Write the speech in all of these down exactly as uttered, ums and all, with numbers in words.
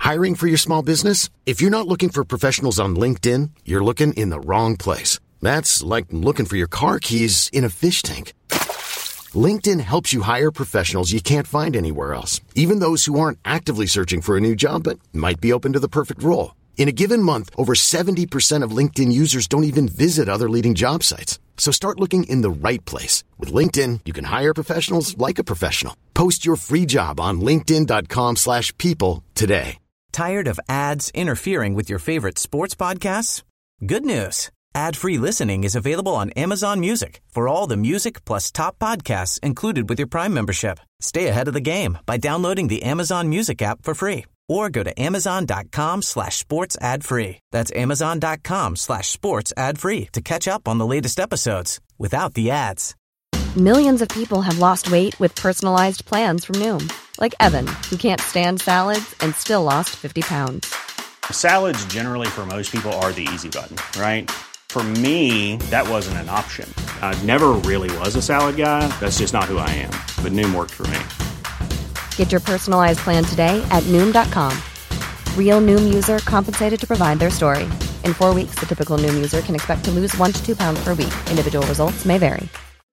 Hiring for your small business? If you're not looking for professionals on LinkedIn, you're looking in the wrong place. That's like looking for your car keys in a fish tank. LinkedIn helps you hire professionals you can't find anywhere else, even those who aren't actively searching for a new job but might be open to the perfect role. In a given month, over seventy percent of LinkedIn users don't even visit other leading job sites. So start looking in the right place. With LinkedIn, you can hire professionals like a professional. Post your free job on linkedin dot com slash people today. Tired of ads interfering with your favorite sports podcasts? Good news. Ad-free listening is available on Amazon Music for all the music plus top podcasts included with your Prime membership. Stay ahead of the game by downloading the Amazon Music app for free or go to amazon dot com slash sports ad free. That's amazon dot com slash sports ad free to catch up on the latest episodes without the ads. Millions of people have lost weight with personalized plans from Noom. Like Evan, who can't stand salads and still lost fifty pounds. Salads generally for most people are the easy button, right? For me, that wasn't an option. I never really was a salad guy. That's just not who I am. But Noom worked for me. Get your personalized plan today at noom dot com. Real Noom user compensated to provide their story. In four weeks, the typical Noom user can expect to lose one to two pounds per week. Individual results may vary.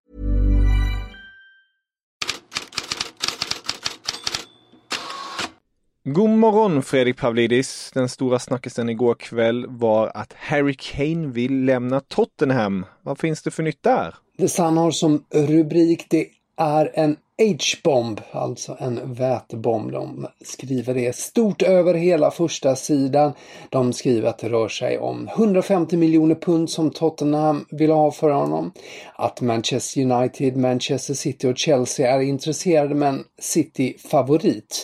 God morgon Fredrik Pavlidis. Den stora snackisen igår kväll var att Harry Kane vill lämna Tottenham. Vad finns det för nytt där? The Sun har som rubrik det är en H-bomb, alltså en vätebomb. De skriver det stort över hela första sidan. De skriver att det rör sig om hundrafemtio miljoner pund som Tottenham vill ha för honom. Att Manchester United, Manchester City och Chelsea är intresserade men City favorit.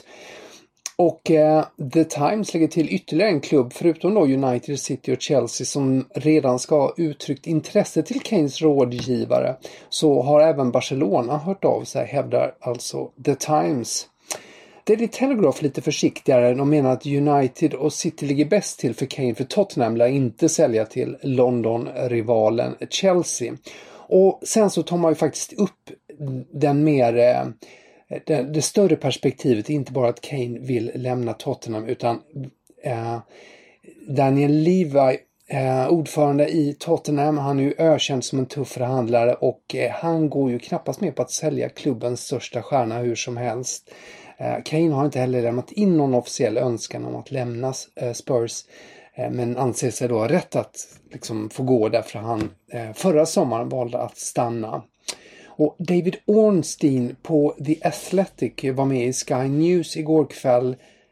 Och eh, The Times lägger till ytterligare en klubb förutom då United, City och Chelsea som redan ska ha uttryckt intresse till Kanes rådgivare. Så har även Barcelona hört av sig, hävdar alltså The Times. Daily Telegraph lite försiktigare. De menar att United och City ligger bäst till för Kane, för Tottenham lär inte sälja till London-rivalen Chelsea. Och sen så tar man ju faktiskt upp den mer... Eh, Det, det större perspektivet är inte bara att Kane vill lämna Tottenham utan eh, Daniel Levy, eh, ordförande i Tottenham, han är ju ökänd som en tuff förhandlare och eh, han går ju knappast med på att sälja klubbens största stjärna hur som helst. Eh, Kane har inte heller lämnat in någon officiell önskan om att lämna eh, Spurs eh, men anser sig då ha rätt att liksom, få gå därför han eh, förra sommaren valde att stanna. Och David Ornstein på The Athletic var med i Sky News igår kväll.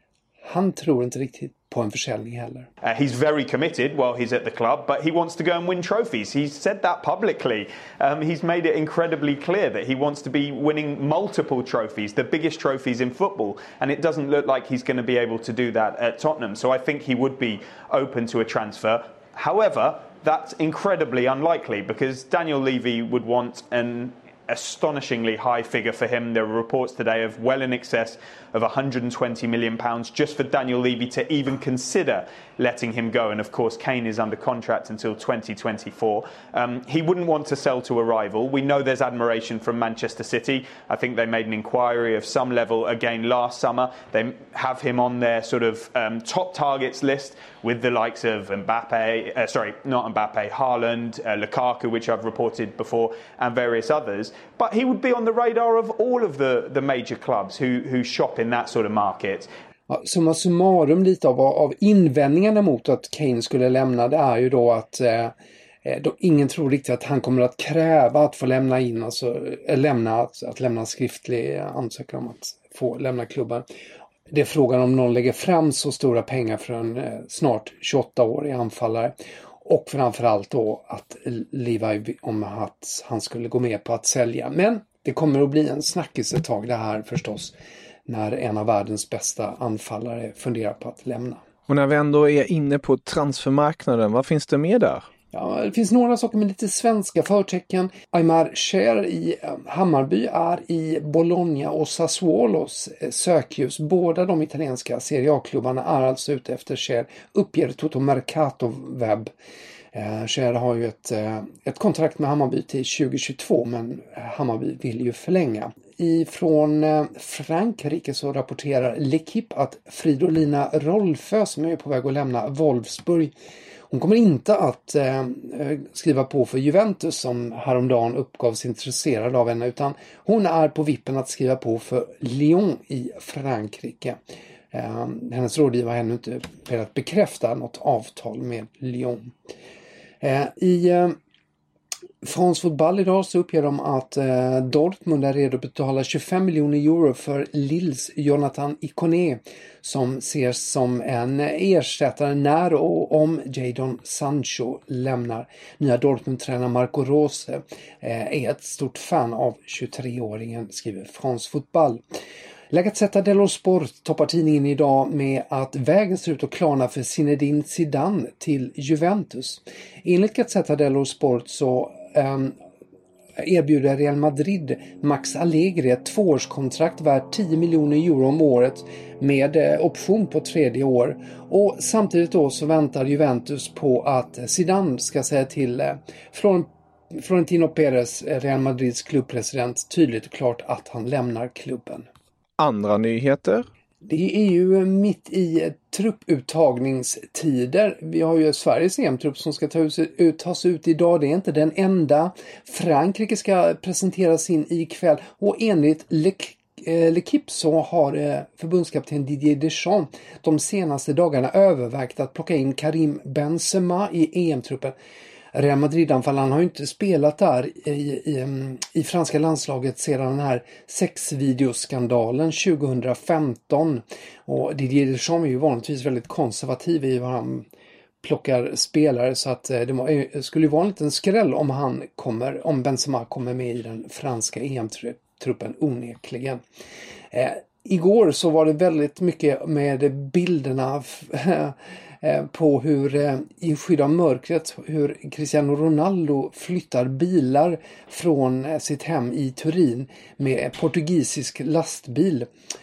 Han tror inte riktigt på en försäljning heller. Uh, he's very committed while he's at the club, but he wants to go and win trophies. He's said that publicly. Um, he's made it incredibly clear that he wants to be winning multiple trophies, the biggest trophies in football. And it doesn't look like he's going to be able to do that at Tottenham. So I think he would be open to a transfer. However, that's incredibly unlikely because Daniel Levy would want an astonishingly high figure for him. There were reports today of well in excess of one hundred twenty million pounds just for Daniel Levy to even consider letting him go. And of course Kane is under contract until twenty twenty-four. Um, he wouldn't want to sell to a rival. We know there's admiration from Manchester City. I think they made an inquiry of some level again last summer. They have him on their sort of um, top targets list with the likes of Mbappe, uh, sorry, not Mbappe, Haaland, uh, Lukaku, which I've reported before, and various others. But he would be on the radar of all of the, the major clubs who, who shop in that sort of market. Ja, summa summarum lite av, av invändningarna mot att Kane skulle lämna, det är ju då att eh, då ingen tror riktigt att han kommer att kräva att få lämna in, alltså äh, lämna, att, att lämna skriftlig ansökan om att få lämna klubben. Det är frågan om någon lägger fram så stora pengar för en eh, snart tjugoåtta-årig anfallare. Och framförallt då att Levi, om att han skulle gå med på att sälja. Men det kommer att bli en snackis ett tag det här förstås, när en av världens bästa anfallare funderar på att lämna. Och när vi ändå är inne på transfermarknaden, vad finns det mer där? Ja, det finns några saker med lite svenska förtecken. Aymar Cher i Hammarby är i Bologna och Sassuolos sökljus. Båda de italienska Serie A-klubbarna är alltså ute efter Cher, uppger Toto Mercato Webb. Eh, Cher har ju ett, ett kontrakt med Hammarby till tjugo tjugotvå, men Hammarby vill ju förlänga. ifrån Frankrike så rapporterar L'Equipe att Fridolina Rolfö, som är på väg att lämna Wolfsburg, hon kommer inte att eh, skriva på för Juventus som häromdagen uppgavs intresserad av henne, utan hon är på vippen att skriva på för Lyon i Frankrike. Eh, hennes rådgivare har ännu inte velat bekräfta något avtal med Lyon. Eh, I eh, France Football idag så uppger de att eh, Dortmund är redo att betala tjugofem miljoner euro för Lilles Jonathan Iconé, som ses som en ersättare när och om Jadon Sancho lämnar. Nya Dortmund-tränare Marco Rose eh, är ett stort fan av tjugotre-åringen, skriver France Football. La Gazzetta dello Sport toppar tidningen idag med att vägen ser ut att klarna för Zinedine Zidane till Juventus. Enligt Gazzetta dello Sport så um, erbjuder Real Madrid Max Allegri ett tvåårskontrakt värt tio miljoner euro om året med eh, option på tredje år. Och samtidigt då så väntar Juventus på att Zidane ska säga till eh, Florent Florentino Perez, Real Madrids klubbpresident, tydligt och klart att han lämnar klubben. Andra nyheter? Det är ju mitt i trupputtagningstider. Vi har ju Sveriges E M-trupp som ska tas ut, tas ut idag. Det är inte den enda. Frankrike ska presentera sin ikväll. Och enligt L'Equipe så har förbundskapten Didier Deschamps de senaste dagarna övervägt att plocka in Karim Benzema i E M-truppen. Real Madrid-anfallaren har ju inte spelat där i, i, i franska landslaget sedan den här sexvideoskandalen tjugohundrafemton. Och Didier Deschamps är ju vanligtvis väldigt konservativ i vad han plockar spelare, så att det skulle ju vara en liten skräll om han kommer, om Benzema kommer med i den franska E M-truppen onekligen. Eh, igår så var det väldigt mycket med bilderna på hur i skydd av mörkret hur Cristiano Ronaldo flyttar bilar från sitt hem i Turin med portugisisk lastbil.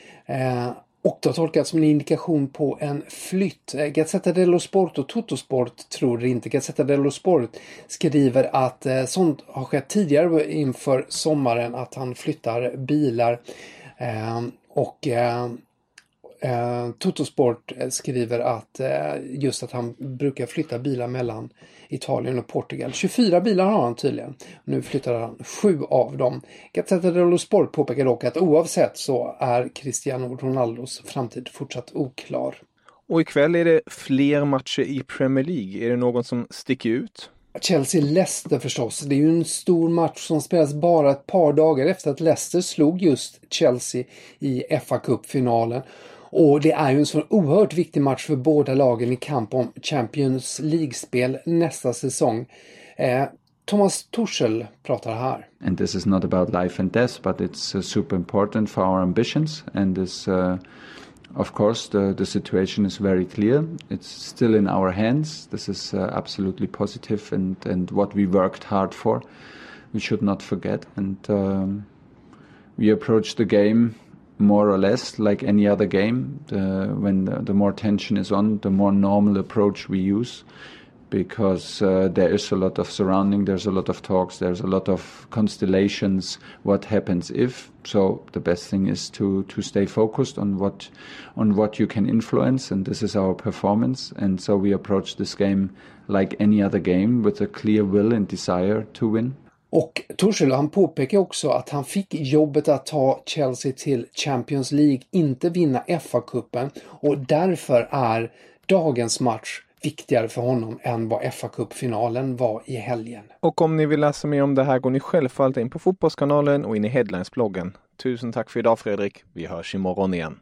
Och det har tolkats som en indikation på en flytt. Gazzetta dello Sport och Tuttosport tror det inte. Gazzetta dello Sport skriver att sånt har skett tidigare inför sommaren, att han flyttar bilar. Och Uh, Tuttosport skriver att uh, just att han brukar flytta bilar mellan Italien och Portugal. tjugofyra bilar har han tydligen. Nu flyttar han sju av dem. Gazzetta dello Sport påpekar dock att oavsett så är Cristiano Ronaldos framtid fortsatt oklar. Och ikväll är det fler matcher i Premier League. Är det någon som sticker ut? Chelsea-Leicester förstås. Det är ju en stor match som spelas bara ett par dagar efter att Leicester slog just Chelsea i F A Cup-finalen. Och det är ju en så oerhört viktig match för båda lagen i kamp om Champions League-spel nästa säsong. Eh, Thomas Tuchel pratar här. And this is not about life and death, but it's uh, super important for our ambitions. And this, uh, of course, the, the situation is very clear. It's still in our hands. This is uh, absolutely positive and, and what we worked hard for. We should not forget. And um, we approach the game more or less like any other game. The, when the, the more tension is on, the more normal approach we use, because uh, there is a lot of surrounding, there's a lot of talks, there's a lot of constellations, what happens if. So the best thing is to to stay focused on what on what you can influence, and this is our performance. And so we approach this game like any other game with a clear will and desire to win. Och Tuchel, han påpekar också att han fick jobbet att ta Chelsea till Champions League, inte vinna F A-cupen, och därför är dagens match viktigare för honom än vad F A-cupfinalen var i helgen. Och om ni vill läsa mer om det här går ni självfallet in på Fotbollskanalen och in i Headlines-bloggen. Tusen tack för idag, Fredrik. Vi hörs imorgon igen.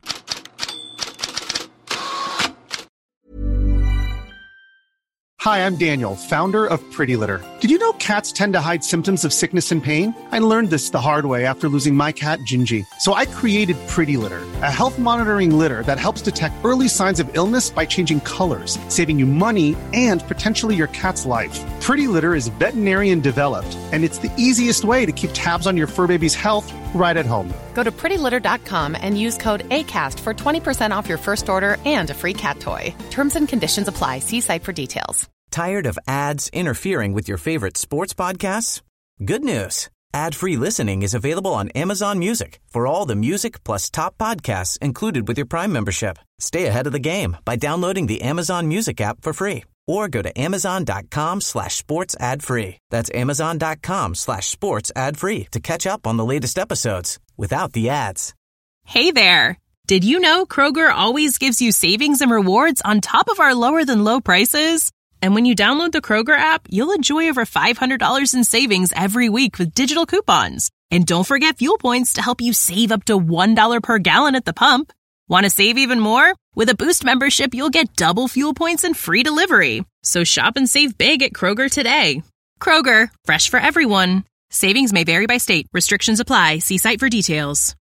Hi, I'm Daniel, founder of Pretty Litter. Did you know cats tend to hide symptoms of sickness and pain? I learned this the hard way after losing my cat, Gingy. So I created Pretty Litter, a health monitoring litter that helps detect early signs of illness by changing colors, saving you money and potentially your cat's life. Pretty Litter is veterinarian developed, and it's the easiest way to keep tabs on your fur baby's health right at home. Go to pretty litter dot com and use code ACAST for twenty percent off your first order and a free cat toy. Terms and conditions apply. See site for details. Tired of ads interfering with your favorite sports podcasts? Good news. Ad-free listening is available on Amazon Music for all the music plus top podcasts included with your Prime membership. Stay ahead of the game by downloading the Amazon Music app for free or go to amazon.com slash sports ad free. That's amazon.com slash sports ad free to catch up on the latest episodes without the ads. Hey there. Did you know Kroger always gives you savings and rewards on top of our lower than low prices? And when you download the Kroger app, you'll enjoy over five hundred dollars in savings every week with digital coupons. And don't forget fuel points to help you save up to one dollar per gallon at the pump. Want to save even more? With a Boost membership, you'll get double fuel points and free delivery. So shop and save big at Kroger today. Kroger, fresh for everyone. Savings may vary by state. Restrictions apply. See site for details.